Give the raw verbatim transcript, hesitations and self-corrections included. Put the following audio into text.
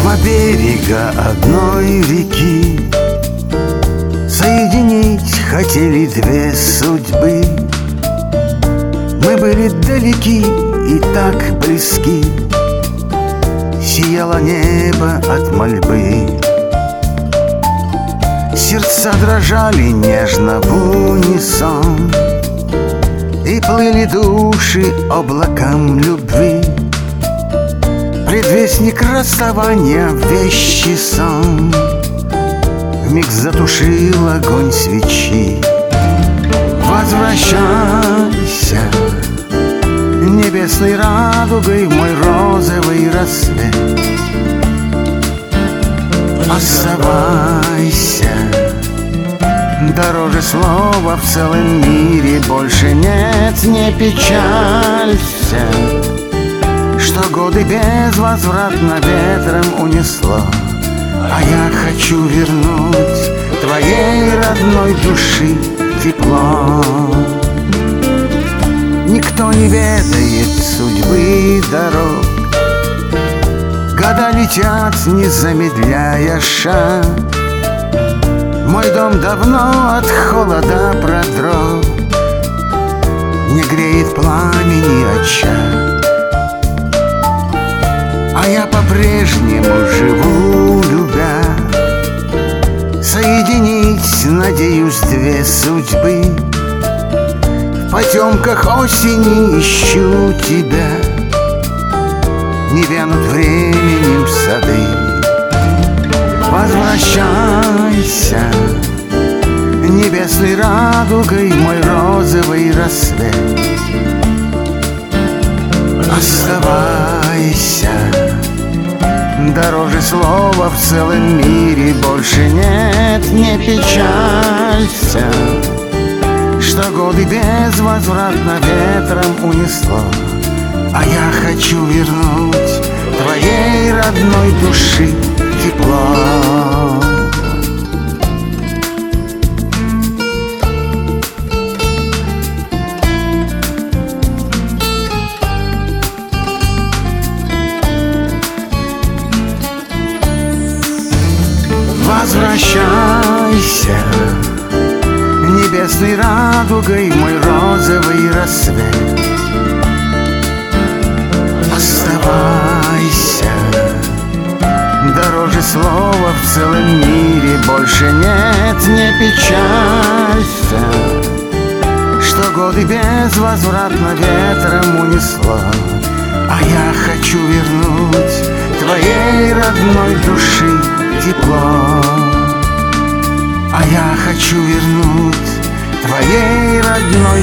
Два берега одной реки соединить хотели две судьбы. Мы были далеки и так близки, сияло небо от мольбы. Сердца дрожали нежно в унисон, и плыли души облакам любви. Предвестник расставания, вещий сон вмиг затушил огонь свечи. Возвращайся небесной радугой в мой розовый рассвет. Оставайся, дороже слова в целом мире больше нет. Не печалься, что годы безвозвратно ветром унесло, а я хочу вернуть твоей родной души тепло. Никто не ведает судьбы и дорог, года летят, не замедляя шаг. Мой дом давно от холода продрог, не греет пламени очаг. А я по-прежнему живу, любя, соединить, надеюсь, две судьбы. В потемках осени ищу тебя, не вянут временем сады. Возвращайся небесной радугой мой розовый рассвет. Оставайся, дороже слова в целом мире больше нет. Не печалься, что годы безвозвратно ветром унесло, а я хочу вернуть твоей родной души тепло. Возвращайся небесной радугой мой розовый рассвет. Оставайся, дороже слова в целом мире больше нет. Не печалься, что годы безвозвратно ветром унесло, а я хочу вернуть твоей родной души тепло. А я хочу вернуть твоей родной